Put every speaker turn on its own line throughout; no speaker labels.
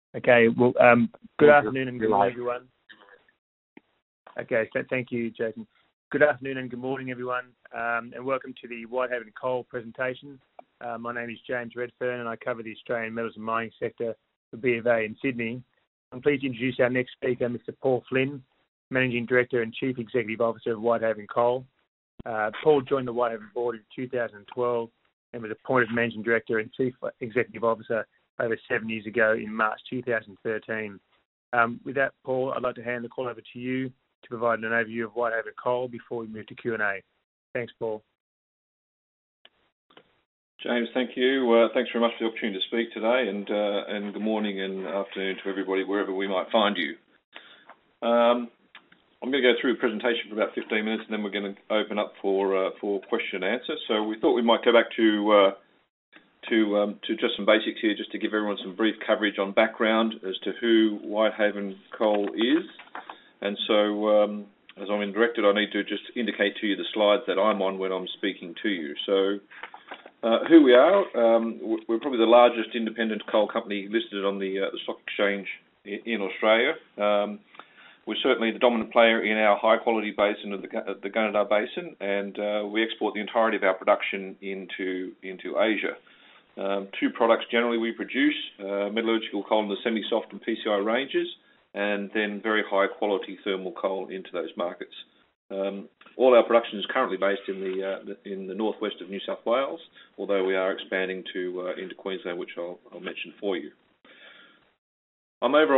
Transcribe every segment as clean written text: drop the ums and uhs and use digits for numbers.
Okay. Well, good afternoon and good morning, everyone. Okay, so thank you, Jason. Good afternoon and good morning, everyone, and welcome to the Whitehaven Coal presentation. My name is James Redfern, and I cover the Australian metals and mining sector for BofA in Sydney. I'm pleased to introduce our next speaker, Mr. Paul Flynn, Managing Director and Chief Executive Officer of Whitehaven Coal. Paul joined the Whitehaven board in 2012 and was appointed Managing Director and Chief Executive Officer over 7 years ago in March 2013. With that, Paul, I'd like to hand the call over to you to provide an overview of Whitehaven Coal before we move to Q&A. Thanks, Paul.
James, thank you. Thanks very much for the opportunity to speak today, and good morning and afternoon to everybody wherever we might find you. I'm going to go through the presentation for about 15 minutes, and then we're going to open up for question and answer. So we thought we might go back to just some basics here, just to give everyone some brief coverage on background as to who Whitehaven Coal is. And so, as I'm in directed, I need to just indicate to you the slides that I'm on when I'm speaking to you. So, who we are, we're probably the largest independent coal company listed on the stock exchange in Australia. We're certainly the dominant player in our high-quality basin of the Gunnedah Basin, and we export the entirety of our production into Asia. Two products generally we produce, metallurgical coal in the semi-soft and PCI ranges, and then very high-quality thermal coal into those markets. All our production is currently based in the northwest of New South Wales, although we are expanding into Queensland, which I'll mention for you. I'm over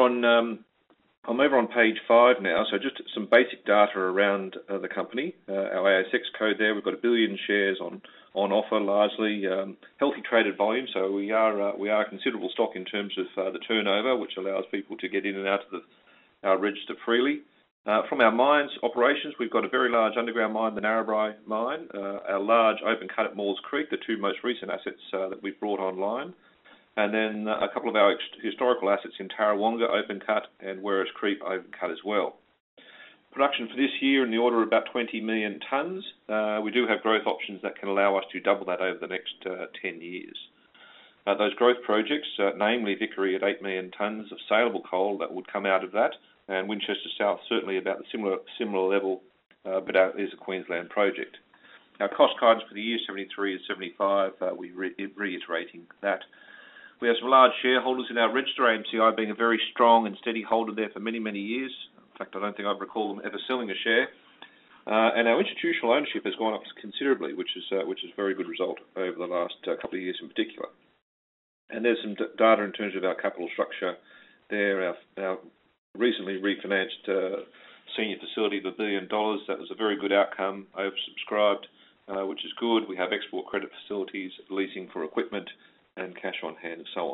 on page 5 now, so just some basic data around the company. Our ASX code there, we've got 1 billion shares on offer, largely healthy traded volume. So we are a considerable stock in terms of the turnover, which allows people to get in and out of our register freely. From our mines operations, we've got a very large underground mine, the Narrabri mine, our large open cut at Maules Creek, the two most recent assets that we've brought online, and then a couple of our historical assets in Tarrawonga open cut and Werris Creek open cut as well. Production for this year in the order of about 20 million tonnes. We do have growth options that can allow us to double that over the next 10 years. Those growth projects, namely Vickery at 8 million tonnes of saleable coal that would come out of that, and Winchester South certainly about the similar level, but that is a Queensland project. Our cost guidance for the year, 73 to 75, we're reiterating that. We have some large shareholders in our register, AMCI being a very strong and steady holder there for many, many years. In fact, I don't think I recall them ever selling a share. And our institutional ownership has gone up considerably, which is a very good result over the last couple of years in particular. And there's some data in terms of our capital structure there. Our recently refinanced senior facility of $1 billion. That was a very good outcome, oversubscribed, which is good. We have export credit facilities, leasing for equipment, and cash on hand, and so on.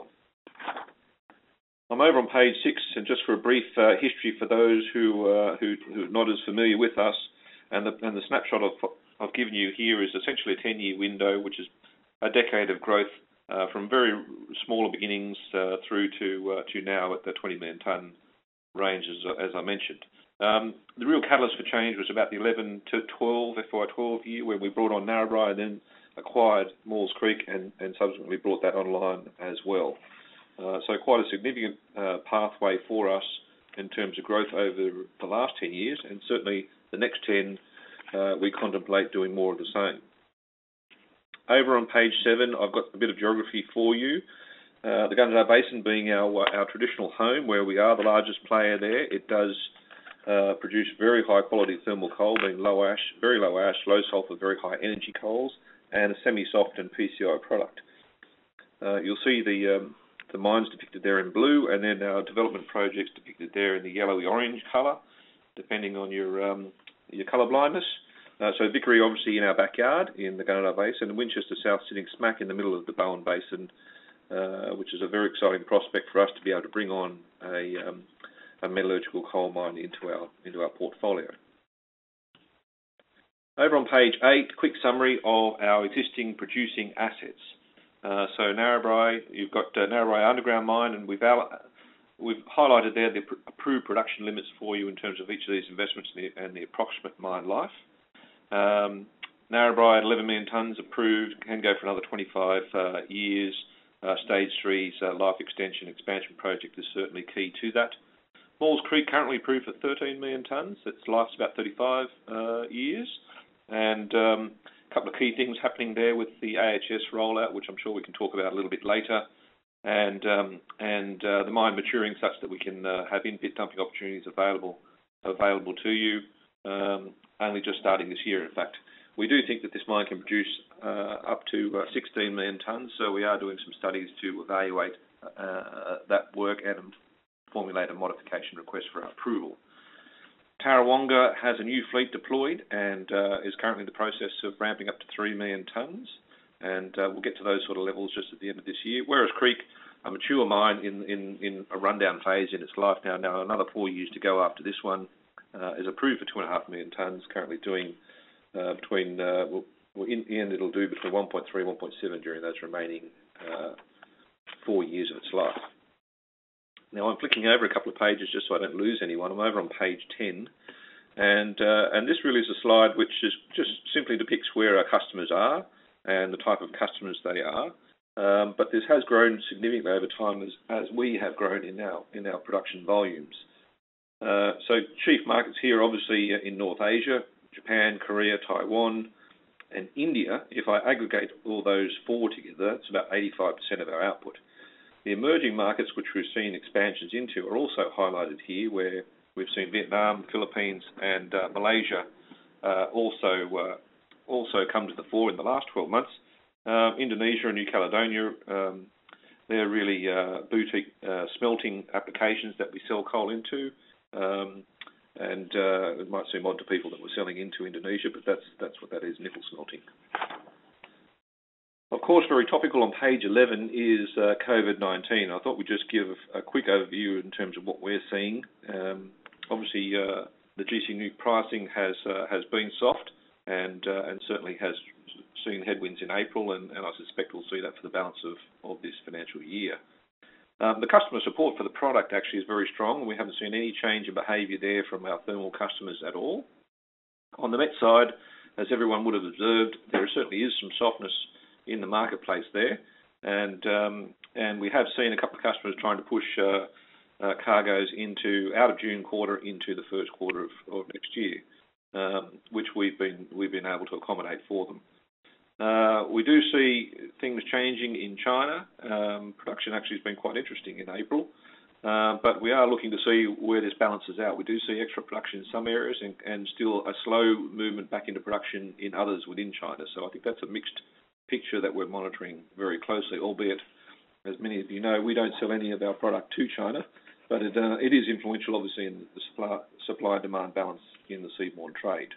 I'm over on page 6, and just for a brief history for those who are not as familiar with us, and the snapshot I've given you here is essentially a 10-year window, which is a decade of growth from very smaller beginnings through to now at the 20 million tonne range, as I mentioned. The real catalyst for change was about the 11 to 12, FY12 year, where we brought on Narrabri and then acquired Maules Creek and subsequently brought that online as well. So quite a significant pathway for us in terms of growth over the last 10 years, and certainly the next 10, we contemplate doing more of the same. Over on page 7, I've got a bit of geography for you. The Gunnedah Basin being our traditional home, where we are the largest player there. It does produce very high quality thermal coal, being low ash, very low ash, low sulphur, very high energy coals, and a semi-soft and PCI product. You'll see the mines depicted there in blue, and then our development projects depicted there in the yellowy-orange colour, depending on your colour blindness. So Vickery, obviously, in our backyard in the Gunnedah Basin, and Winchester South sitting smack in the middle of the Bowen Basin, which is a very exciting prospect for us to be able to bring on a metallurgical coal mine into our portfolio. Over on page 8, quick summary of our existing producing assets. So Narrabri, you've got Narrabri underground mine, and we've highlighted there the approved production limits for you in terms of each of these investments and the approximate mine life. Narrabri at 11 million tonnes approved, can go for another 25 years. Stage 3's life extension expansion project is certainly key to that. Maules Creek currently approved for 13 million tonnes. Its life's about 35 years. And a couple of key things happening there with the AHS rollout, which I'm sure we can talk about a little bit later. And the mine maturing such that we can have in-pit dumping opportunities available to you, only just starting this year, in fact. We do think that this mine can produce up to 16 million tonnes, so we are doing some studies to evaluate that work and formulate a modification request for our approval. Tarrawonga has a new fleet deployed and is currently in the process of ramping up to 3 million tonnes, and we'll get to those sort of levels just at the end of this year. Werris Creek, a mature mine in a rundown phase in its life now another 4 years to go after this one, is approved for 2.5 million tonnes, currently doing in the end it'll do between 1.3 and 1.7 during those remaining 4 years of its life. Now I'm flicking over a couple of pages just so I don't lose anyone. I'm over on page 10, and this really is a slide which is just simply depicts where our customers are and the type of customers they are. But this has grown significantly over time as we have grown in our production volumes. So chief markets here, obviously in North Asia, Japan, Korea, Taiwan, and India. If I aggregate all those four together, it's about 85% of our output. The emerging markets which we've seen expansions into are also highlighted here, where we've seen Vietnam, Philippines, and Malaysia also come to the fore in the last 12 months. Indonesia and New Caledonia, they're really boutique smelting applications that we sell coal into. And it might seem odd to people that we're selling into Indonesia, but that's what that is, nickel smelting. Of course, very topical on page 11 is COVID-19. I thought we'd just give a quick overview in terms of what we're seeing. Obviously, the GC Newc pricing has been soft and certainly has seen headwinds in April, and I suspect we'll see that for the balance of this financial year. The customer support for the product actually is very strong, and we haven't seen any change in behaviour there from our thermal customers at all. On the met side, as everyone would have observed, there certainly is some softness in the marketplace there, and we have seen a couple of customers trying to push cargoes out of June quarter into the first quarter of next year, which we've been able to accommodate for them. We do see things changing in China. Production actually has been quite interesting in April, but we are looking to see where this balances out. We do see extra production in some areas and still a slow movement back into production in others within China. So I think that's a mixed picture that we're monitoring very closely, albeit, as many of you know, we don't sell any of our product to China, but it is influential, obviously, in the supply-demand balance in the seaborne trade.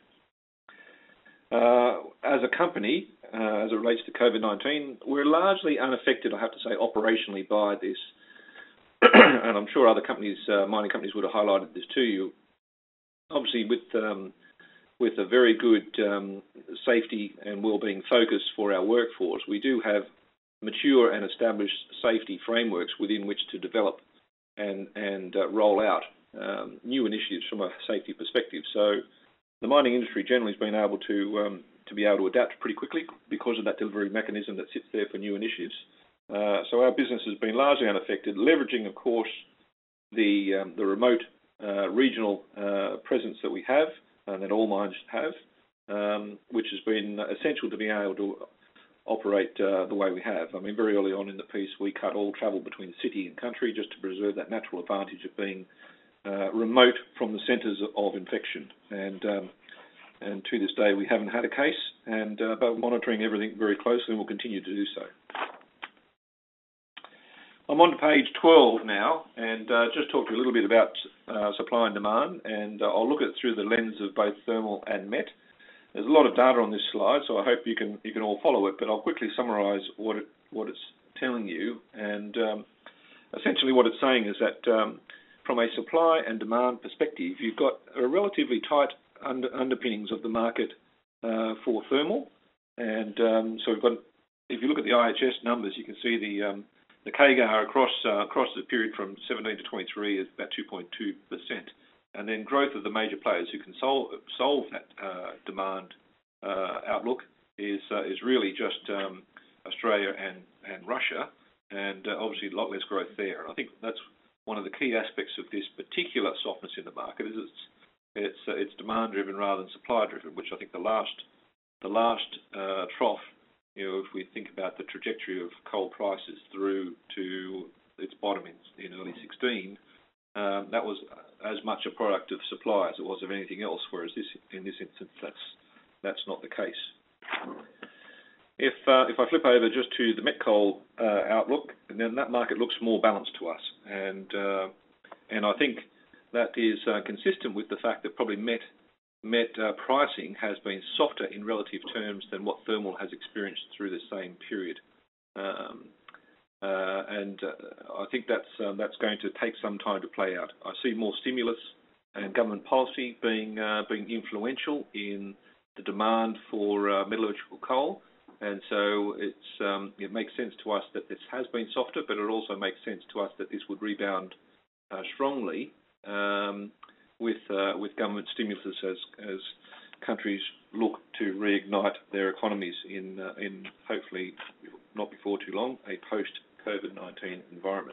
As a company, as it relates to COVID-19, we're largely unaffected, I have to say, operationally by this. And I'm sure other companies, mining companies, would have highlighted this to you. Obviously, with a very good safety and wellbeing focus for our workforce, we do have mature and established safety frameworks within which to develop and roll out new initiatives from a safety perspective. So the mining industry generally has been able to adapt pretty quickly because of that delivery mechanism that sits there for new initiatives. So our business has been largely unaffected, leveraging, of course, the remote regional presence that we have and that all mines have, which has been essential to being able to operate the way we have. I mean, very early on in the piece, we cut all travel between city and country just to preserve that natural advantage of being remote from the centres of infection. And to this day, we haven't had a case, but we're monitoring everything very closely and will continue to do so. I'm on to page 12 now, and just talk to you a little bit about supply and demand, and I'll look at it through the lens of both thermal and met. There's a lot of data on this slide, so I hope you can all follow it, but I'll quickly summarise what it's telling you. And essentially what it's saying is that from a supply and demand perspective, you've got a relatively tight underpinnings of the market for thermal, and so we've got, if you look at the IHS numbers, you can see the CAGR across the period from 17 to 23 is about 2.2%, and then growth of the major players who can solve that demand outlook is really just Australia and Russia, and obviously a lot less growth there. And I think that's one of the key aspects of this particular softness in the market is it's demand driven rather than supply driven, which I think the last trough, if we think about the trajectory of coal prices through to its bottom in early 16, that was as much a product of supply as it was of anything else, whereas in this instance that's not the case. If I flip over just to the met coal outlook, then that market looks more balanced to us, and I think that is consistent with the fact that probably met pricing has been softer in relative terms than what thermal has experienced through the same period, and I think that's going to take some time to play out. I see more stimulus and government policy being influential in the demand for metallurgical coal. And so it makes sense to us that this has been softer, but it also makes sense to us that this would rebound strongly with government stimulus as countries look to reignite their economies in hopefully not before too long a post-COVID-19 environment.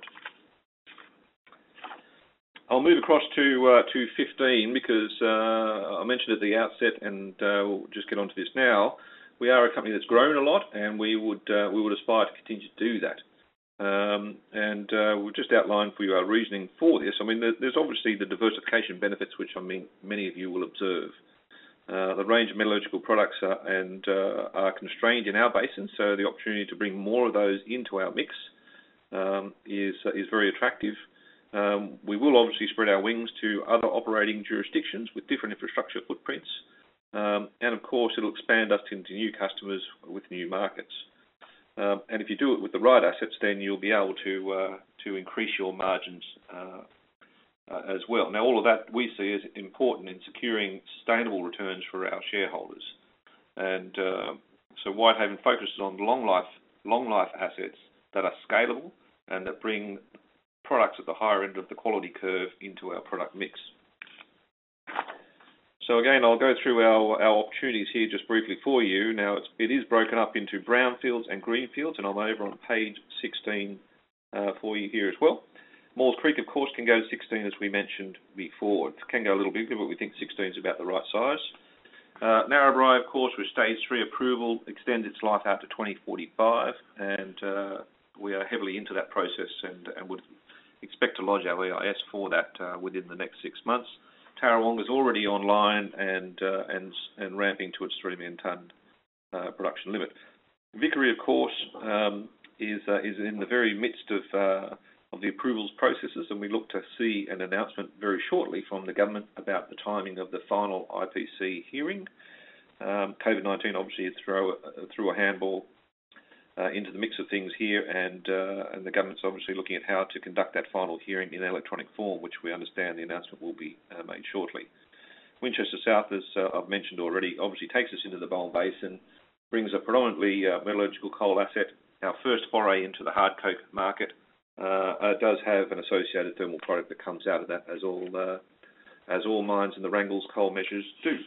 I'll move across to 15 because I mentioned at the outset, and we'll just get onto this now. We are a company that's grown a lot, and we would aspire to continue to do that. And we've just outlined for you our reasoning for this. I mean, there's obviously the diversification benefits, which many of you will observe. The range of metallurgical products are constrained in our basin, so the opportunity to bring more of those into our mix is very attractive. We will obviously spread our wings to other operating jurisdictions with different infrastructure footprints. And of course, it'll expand us into new customers with new markets. And if you do it with the right assets, then you'll be able to increase your margins as well. Now, all of that we see as important in securing sustainable returns for our shareholders. And so Whitehaven focuses on long life assets that are scalable and that bring products at the higher end of the quality curve into our product mix. So again, I'll go through our opportunities here just briefly for you. Now, it is broken up into brownfields and greenfields, and I'm over on page 16 for you here as well. Maules Creek, of course, can go to 16, as we mentioned before. It can go a little bigger, but we think 16 is about the right size. Narrabri, of course, with stage 3 approval, extends its life out to 2045, and we are heavily into that process and would expect to lodge our EIS for that within the next 6 months. Tarrawonga is already online and ramping to its 3 million tonne production limit. Vickery, of course, is in the very midst of the approvals processes, and we look to see an announcement very shortly from the government about the timing of the final IPC hearing. COVID-19 obviously threw a handball into the mix of things here, and the government's obviously looking at how to conduct that final hearing in electronic form, which we understand the announcement will be made shortly. Winchester South, as I've mentioned already, obviously takes us into the Bowen Basin, brings a predominantly metallurgical coal asset. Our first foray into the hard coke market does have an associated thermal product that comes out of that, as all mines in the Wrangell's coal measures do.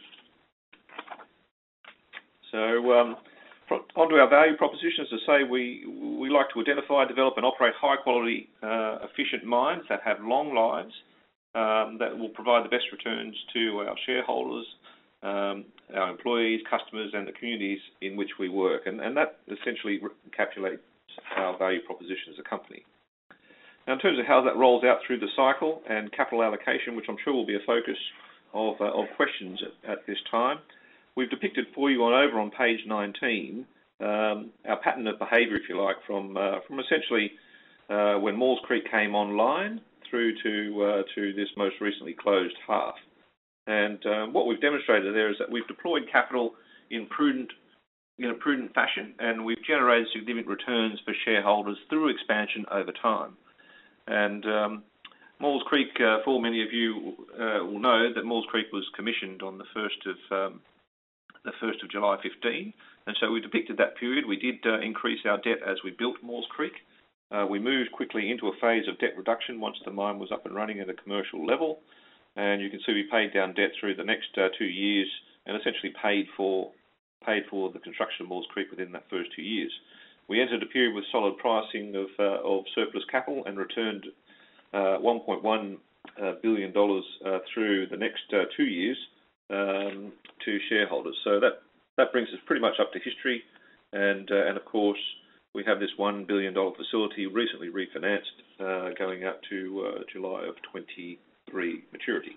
So onto our value propositions. As I say, we like to identify, develop and operate high quality, efficient mines that have long lives, that will provide the best returns to our shareholders, our employees, customers and the communities in which we work. And that essentially encapsulates our value proposition as a company. Now, in terms of how that rolls out through the cycle and capital allocation, which I'm sure will be a focus of questions at this time, we've depicted for you over on page 19 our pattern of behaviour, if you like, from essentially when Maules Creek came online through to this most recently closed half. And what we've demonstrated there is that we've deployed capital in a prudent fashion, and we've generated significant returns for shareholders through expansion over time. And Maules Creek, for many of you will know that Maules Creek was commissioned on the 1st of July 15, and so we depicted that period. We did increase our debt as we built Maules Creek. We moved quickly into a phase of debt reduction once the mine was up and running at a commercial level, and you can see we paid down debt through the next 2 years and essentially paid for the construction of Maules Creek within that first 2 years. we entered a period with solid pricing of surplus capital and returned $1.1 billion through the next 2 years to shareholders. So that brings us pretty much up to history, and of course we have this $1 billion facility recently refinanced, going out to July of 23 maturity.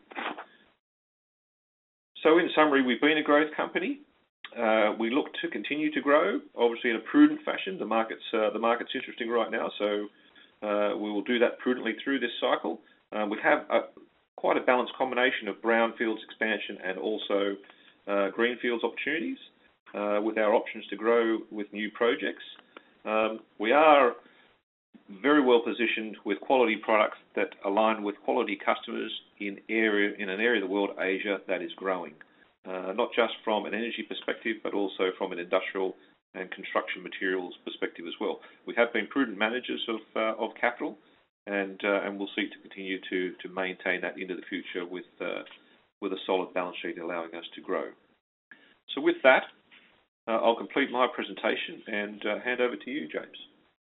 So in summary, we've been a growth company. We look to continue to grow, obviously in a prudent fashion. The market's interesting right now, so we will do that prudently through this cycle. We have quite a balanced combination of brownfields expansion and also greenfields opportunities, with our options to grow with new projects. We are very well positioned with quality products that align with quality customers in an area of the world, Asia, that is growing. Not just from an energy perspective, but also from an industrial and construction materials perspective as well. We have been prudent managers of capital, and we'll seek to continue to maintain that into the future with a solid balance sheet allowing us to grow. So with that, I'll complete my presentation and hand over to you, James.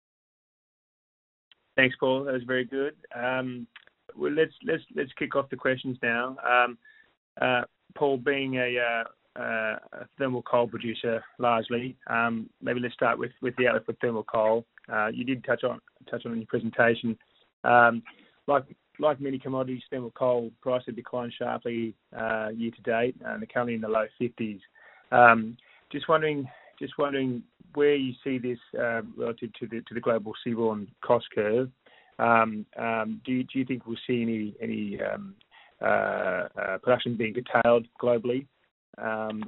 Thanks, Paul. That was very good. Well, let's kick off the questions now. Paul, being a thermal coal producer largely, maybe let's start with the outlook for thermal coal. You did touch on in your presentation. Like many commodities, thermal coal price had declined sharply year to date, and currently in the low 50s. Just wondering where you see this relative to the global seaborne cost curve. Do you think we'll see any production being curtailed globally? And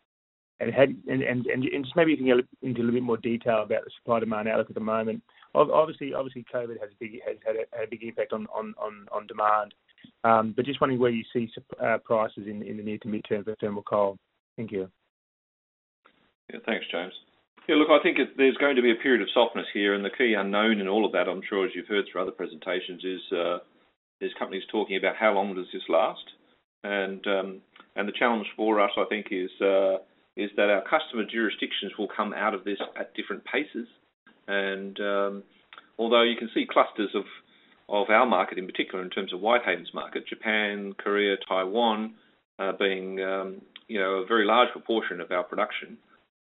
just maybe you can get into a little bit more detail about the supply demand outlook at the moment. Obviously, COVID has had a big impact on demand. But just wondering where you see prices in the near to mid term for thermal coal. Thank you.
Yeah, thanks, James. Yeah, look, I think there's going to be a period of softness here, and the key unknown in all of that, I'm sure, as you've heard through other presentations, is companies talking about how long does this last, and the challenge for us, I think, is that our customer jurisdictions will come out of this at different paces, and although you can see clusters of our market in particular in terms of Whitehaven's market, Japan, Korea, Taiwan being a very large proportion of our production.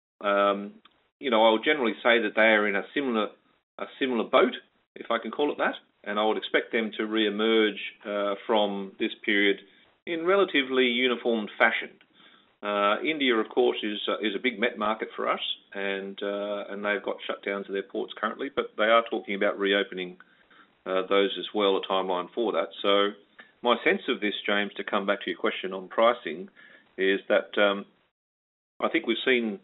I would generally say that they are in a similar boat, if I can call it that, and I would expect them to re-emerge from this period in relatively uniform fashion. India, of course, is a big met market for us, and they've got shutdowns of their ports currently, but they are talking about reopening those as well, a timeline for that. So my sense of this, James, to come back to your question on pricing, is that I think we've seen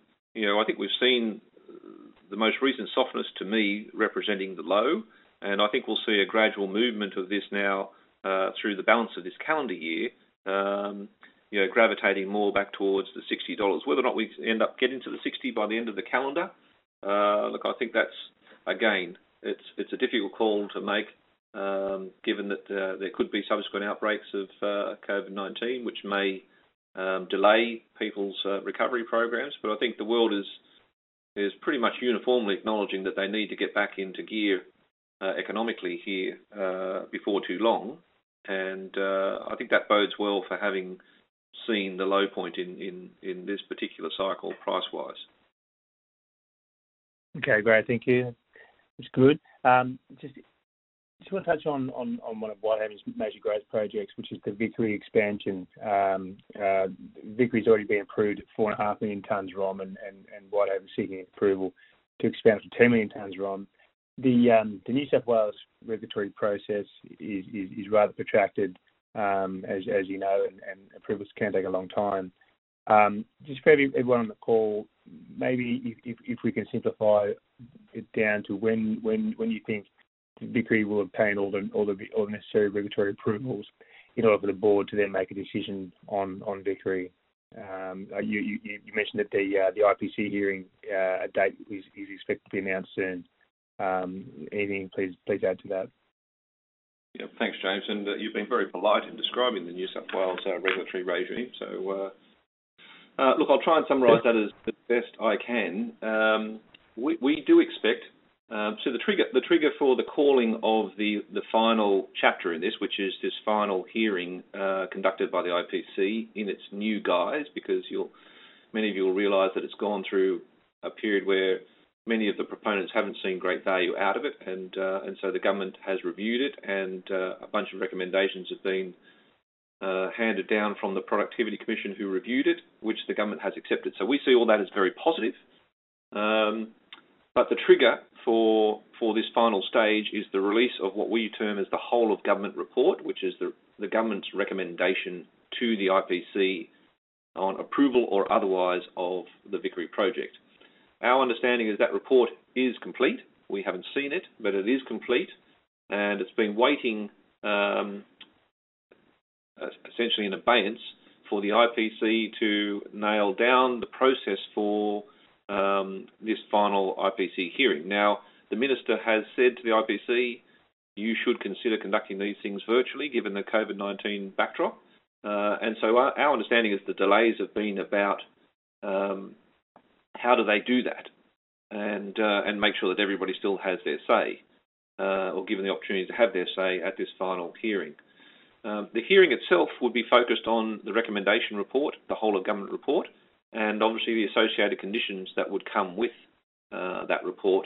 the most recent softness, to me, representing the low, and I think we'll see a gradual movement of this now through the balance of this calendar year, gravitating more back towards the $60. Whether or not we end up getting to the 60 by the end of the calendar, look, I think that's, again, it's a difficult call to make, given that there could be subsequent outbreaks of COVID-19, which may delay people's recovery programs. But I think the world is pretty much uniformly acknowledging that they need to get back into gear economically here before too long, and I think that bodes well for having seen the low point in this particular cycle price-wise.
Okay, great, thank you. It's good. Just want to touch on one of Whitehaven's major growth projects, which is the Vickery expansion. Vickery's already been approved at 4.5 million tonnes ROM, and Whitehaven seeking approval to expand to 2 million tonnes ROM. The New South Wales regulatory process is rather protracted, as you know, and approvals can take a long time. Just for everyone on the call, maybe if we can simplify it down to when you think Vickery will obtain all the necessary regulatory approvals in order for the board to then make a decision on Vickery. You mentioned that the IPC hearing date is expected to be announced soon. Anything, please add to that.
Yeah, thanks, James. And you've been very polite in describing the New South Wales regulatory regime. So, look, I'll try and summarise that as best I can. we do expect. So the trigger for the calling of the final chapter in this, which is this final hearing conducted by the IPC in its new guise, because many of you will realise that it's gone through a period where many of the proponents haven't seen great value out of it, and so the government has reviewed it, and a bunch of recommendations have been handed down from the Productivity Commission who reviewed it, which the government has accepted. So we see all that as very positive. But the trigger for this final stage is the release of what we term as the whole of government report, which is the government's recommendation to the IPC on approval or otherwise of the Vickery project. Our understanding is that report is complete. We haven't seen it, but it is complete, and it's been waiting essentially in abeyance for the IPC to nail down the process for this final IPC hearing. Now, the Minister has said to the IPC, you should consider conducting these things virtually given the COVID-19 backdrop. And so our understanding is the delays have been about how do they do that and make sure that everybody still has their say or given the opportunity to have their say at this final hearing. The hearing itself would be focused on the recommendation report, the whole of government report, and obviously the associated conditions that would come with that report.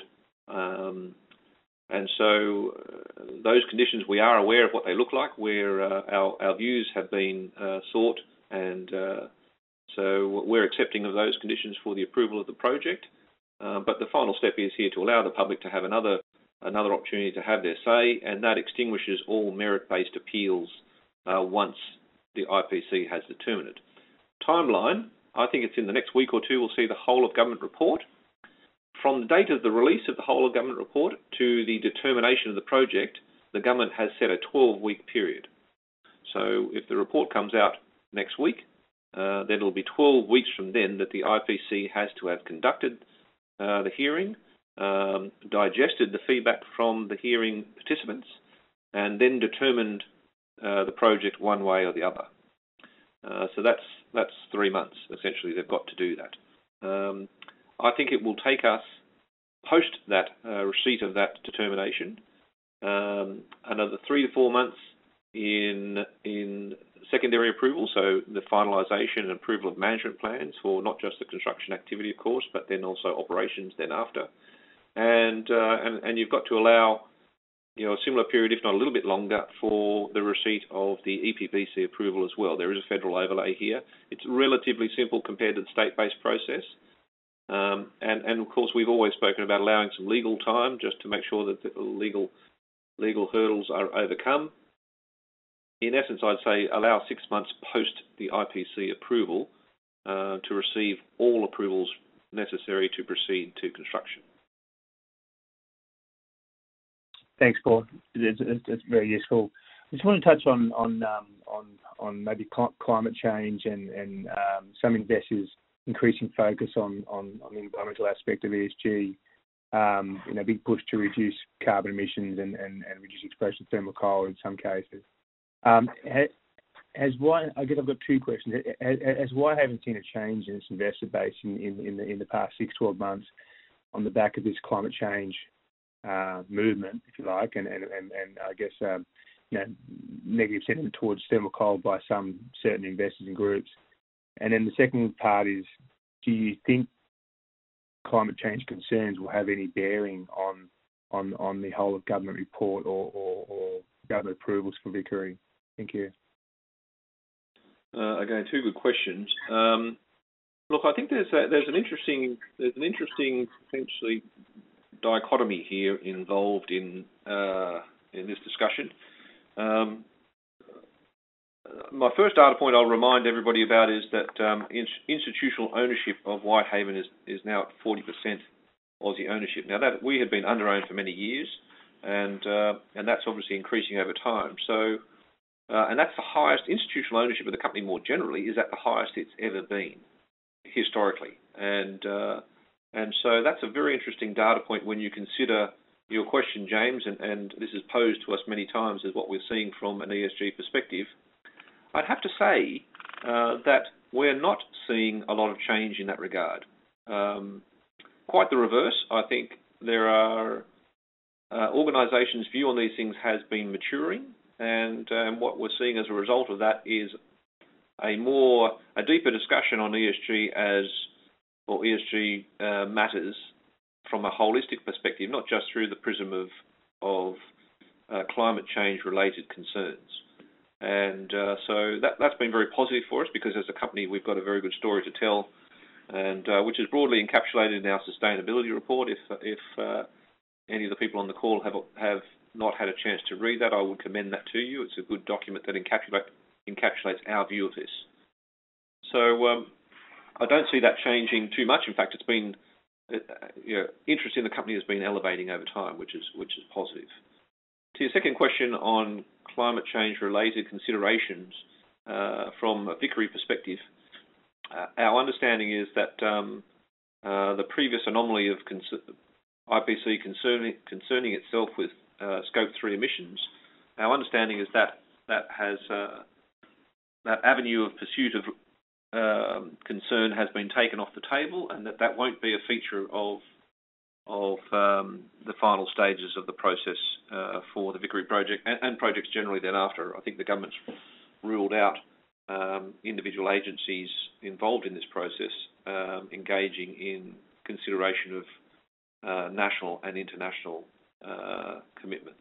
And so those conditions, we are aware of what they look like, where our views have been sought, and so we're accepting of those conditions for the approval of the project. But the final step is here to allow the public to have another opportunity to have their say, and that extinguishes all merit-based appeals once the IPC has determined it. Timeline, I think it's in the next week or two we'll see the whole of government report. From the date of the release of the whole of government report to the determination of the project, the government has set a 12-week period. So if the report comes out next week, then it'll be 12 weeks from then that the IPC has to have conducted the hearing, digested the feedback from the hearing participants, and then determined the project one way or the other. So that's 3 months, essentially, they've got to do that. I think it will take us, post that receipt of that determination, another 3 to 4 months in secondary approval, so the finalisation and approval of management plans for not just the construction activity, of course, but then also operations then after. And you've got to allow a similar period, if not a little bit longer, for the receipt of the EPBC approval as well. There is a federal overlay here. It's relatively simple compared to the state-based process. And of course, we've always spoken about allowing some legal time just to make sure that the legal hurdles are overcome. In essence, I'd say allow 6 months post the IPC approval to receive all approvals necessary to proceed to construction.
Thanks, Paul. It's very useful. I just want to touch on maybe climate change and some investors' increasing focus on the environmental aspect of ESG. Big push to reduce carbon emissions and reduce exposure to thermal coal in some cases. I guess I've got two questions. Why haven't seen a change in this investor base in the past 6-12 months on the back of this climate change movement, if you like, and I guess negative sentiment towards thermal coal by some certain investors and groups. And then the second part is, do you think climate change concerns will have any bearing on the whole of government report or government approvals for Vickery? Thank you.
Again, two good questions. Look, I think there's an interesting potentially dichotomy here involved in this discussion. My first data point I'll remind everybody about is that institutional ownership of Whitehaven is now at 40% Aussie ownership. Now that we had been under-owned for many years, and that's obviously increasing over time. So, and that's the highest institutional ownership of the company more generally is at the highest it's ever been historically, and so that's a very interesting data point when you consider your question, James, and this is posed to us many times as what we're seeing from an ESG perspective. I'd have to say that we're not seeing a lot of change in that regard. quite the reverse. I think there are organisations' view on these things has been maturing, and what we're seeing as a result of that is a deeper discussion on ESG matters from a holistic perspective, not just through the prism of climate change related concerns. And so that's been very positive for us, because as a company we've got a very good story to tell, and which is broadly encapsulated in our sustainability report. If any of the people on the call have not had a chance to read that, I would commend that to you. It's a good document that encapsulates our view of this. So I don't see that changing too much. In fact, it's been interest in the company has been elevating over time, which is positive. To your second question on climate change related considerations from a Vickery perspective, our understanding is that the previous anomaly of IPC concerning itself with Scope 3 emissions, our understanding is that that avenue of pursuit of concern has been taken off the table, and that won't be a feature of the final stages of the process for the Vickery project and projects generally thereafter. I think the government's ruled out individual agencies involved in this process engaging in consideration of national and international commitments.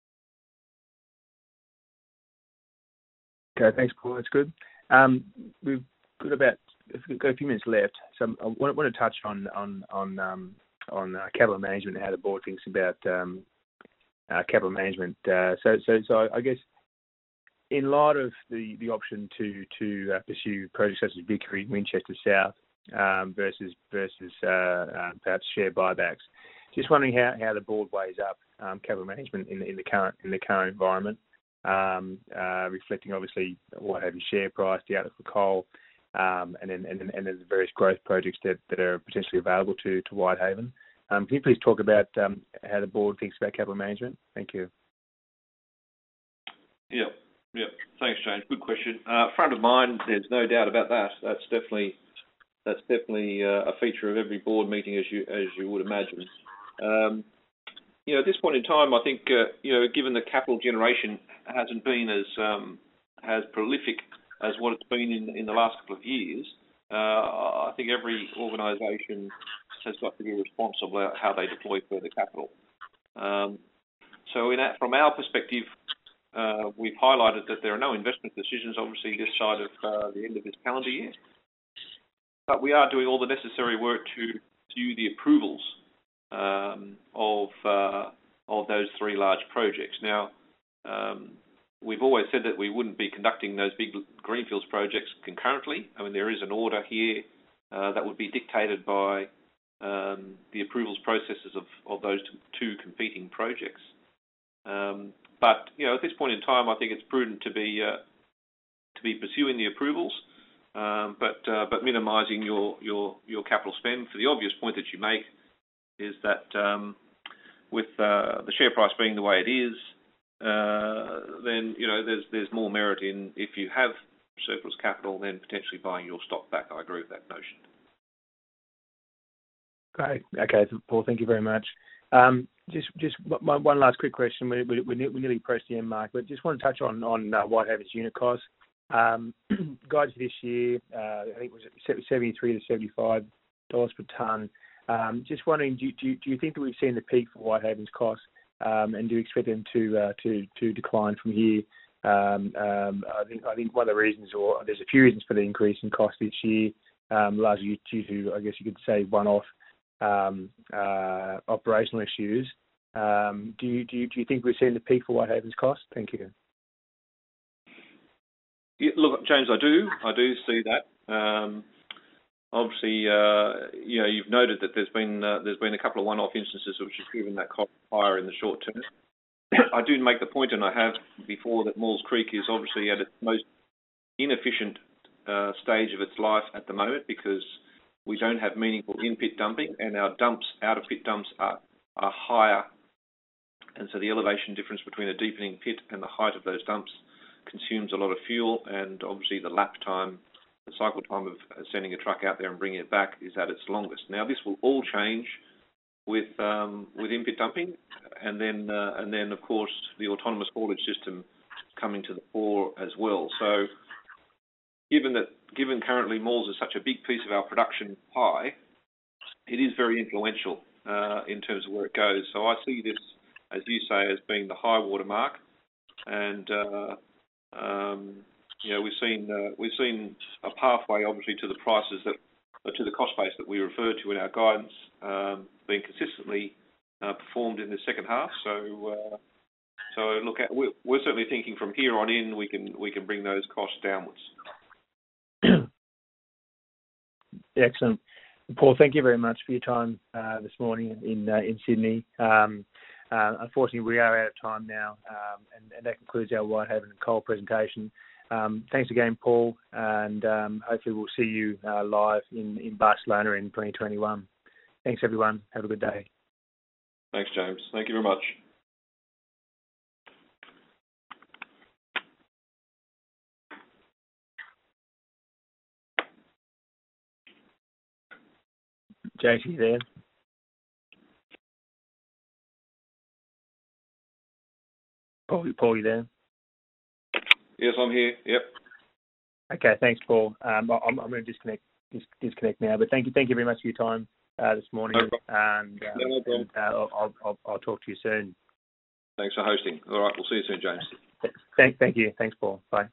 Okay, thanks, Paul. That's good. We've got a few minutes left, so I want to touch on capital management and how the board thinks about capital management. So I guess in light of the option to pursue projects such as Vickery, Winchester South versus perhaps share buybacks, just wondering how the board weighs up capital management in the current environment, reflecting obviously Whitehaven's share price, the outlook for coal, and then the various growth projects that are potentially available to Whitehaven. Can you please talk about how the board thinks about capital management? Thank you.
Yeah. Thanks, James. Good question. Front of mind, there's no doubt about that. That's definitely a feature of every board meeting, as you would imagine. At this point in time, I think given the capital generation hasn't been as prolific as what it's been in the last couple of years, I think every organisation has got to be responsible about how they deploy further capital. So from our perspective, we've highlighted that there are no investment decisions, obviously, this side of the end of this calendar year. But we are doing all the necessary work to pursue the approvals of those three large projects. Now, we've always said that we wouldn't be conducting those big greenfields projects concurrently. I mean, there is an order here that would be dictated by the approvals processes of those two competing projects. But at this point in time, I think it's prudent to be pursuing the approvals, but minimising your capital spend. For the obvious point that you make is that with the share price being the way it is, then there's more merit in, if you have surplus capital, then potentially buying your stock back. I agree with that notion.
Great. Okay, Paul, thank you very much. Just one last quick question. We nearly pressed the end mark, but just want to touch on Whitehaven's unit costs. Guides for this year, I think it was $73 to $75 per tonne. Just wondering, do you think that we've seen the peak for Whitehaven's costs, and do you expect them to decline from here? I think one of the reasons, or there's a few reasons for the increase in cost this year, largely due to, I guess you could say, one-off operational issues. Do you think we've seen the peak for Whitehaven's costs? Thank you.
Yeah, look, James, I do see that. Obviously, you've noted that there's been a couple of one-off instances which have driven that cost higher in the short term. I do make the point, and I have before, that Maules Creek is obviously at its most inefficient stage of its life at the moment, because we don't have meaningful in-pit dumping, and our dumps, out-of-pit dumps, are higher, and so the elevation difference between a deepening pit and the height of those dumps consumes a lot of fuel, and obviously the lap time the cycle time of sending a truck out there and bringing it back is at its longest. Now, this will all change with in-pit dumping, and then of course the autonomous haulage system coming to the fore as well. So, given currently Maules is such a big piece of our production pie, it is very influential in terms of where it goes. So I see this, as you say, as being the high water mark, and we've seen a pathway, obviously, to the prices to the cost base that we referred to in our guidance, being consistently performed in the second half. So look, we're certainly thinking from here on in we can bring those costs downwards.
Excellent. Paul, thank you very much for your time this morning in Sydney. Unfortunately, we are out of time now, and that concludes our Whitehaven Coal presentation. Thanks again, Paul, and hopefully we'll see you live in Barcelona in 2021. Thanks, everyone. Have a good day.
Thanks, James. Thank you very much.
JC, you there? Paul, you there?
Yes, I'm here. Yep.
Okay, thanks, Paul. I'm going to disconnect now. But thank you very much for your time this morning, and I'll talk to you soon.
Thanks for hosting. All right, we'll see you soon, James.
Thank you. Thanks, Paul. Bye.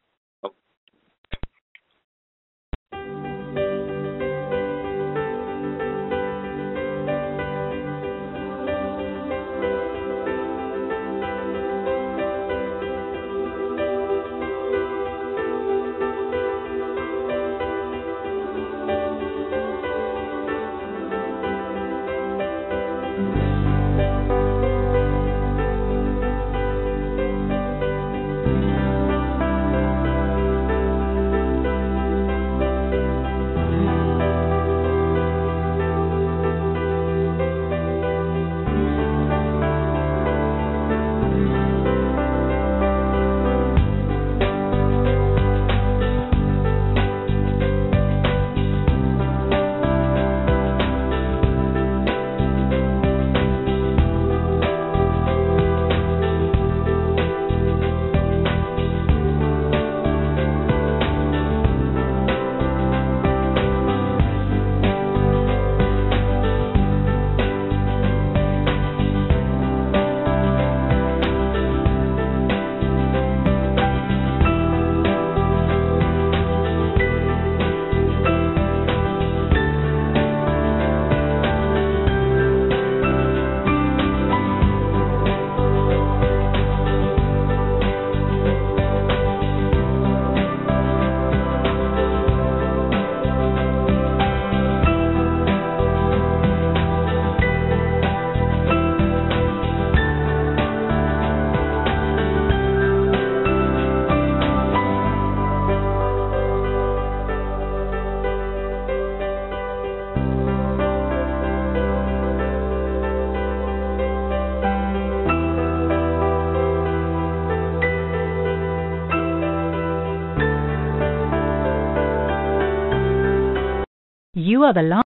You are the last